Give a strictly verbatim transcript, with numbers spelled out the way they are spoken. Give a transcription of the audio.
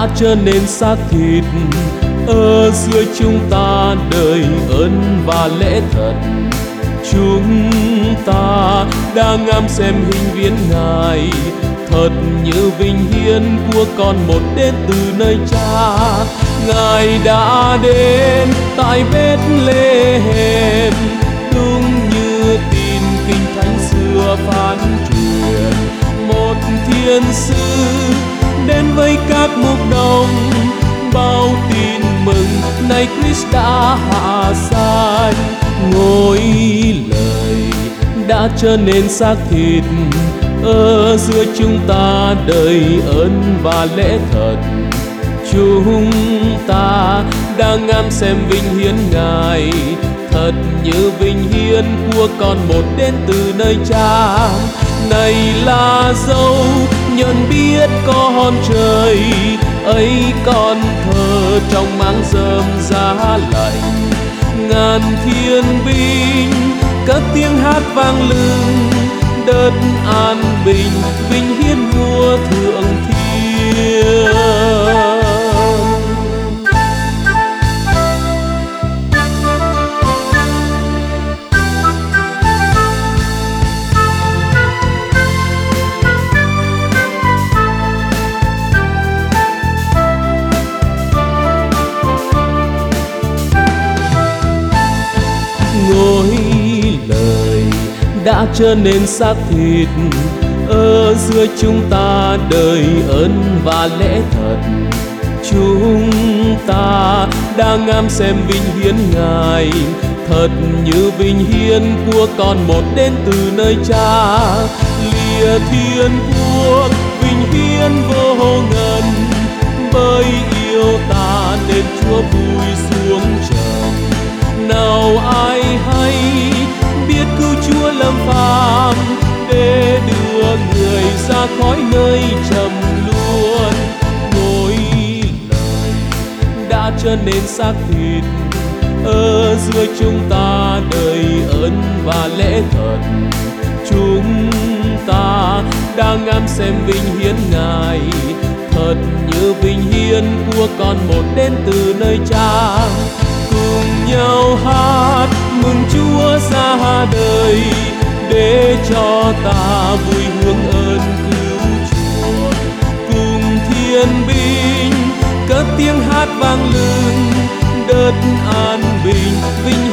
đã trở nên xác thịt. Ở giữa chúng ta đời ơn và lẽ thật, chúng ta đang ngắm xem hình viếng Ngài, thật như vinh hiến của con một đến từ nơi Cha. Ngài đã đến tại Bethlehem, đúng như tin kinh thánh xưa phán truyền. Một thiên sứ đến với các mục đồng, bao tin mừng nay Christ đã hạ sanh. Ngôi lời đã trở nên xác thịt, ở giữa chúng ta đời ơn và lẽ thật, chúng ta đang ngắm xem vinh hiến Ngài, thật như vinh hiến của con một đến từ nơi Cha. Này là dấu nhận biết con trời, ấy con thờ trong máng rơm giá lạnh. Ngàn thiên binh cất tiếng hát vang lừng, đất an bình vinh hiến vua thượng thiên. Ngôi lời đã trở nên xác thịt, ở giữa chúng ta đời ơn và lẽ thật, chúng ta đang ngắm xem vinh hiến Ngài, thật như vinh hiến của con một đến từ nơi Cha. Lìa thiên quốc vinh hiến vô ngần, bởi yêu ta nên Chúa vui xuống trần. Nào ai hay biết cứu Chúa lâm phàm, để đưa người ra khỏi nơi trầm luân. Ngôi lời đã trở nên xác thịt, ở giữa chúng ta đời ơn và lẽ thật, chúng ta đang ngắm xem vinh hiến Ngài, thật như vinh hiến của con một đến từ nơi Cha. Cùng nhau hát mừng Chúa ra đời, để cho ta vui hướng ơn cứu chuộc. Cùng thiên binh cất tiếng hát vang lừng, đất an bình vinh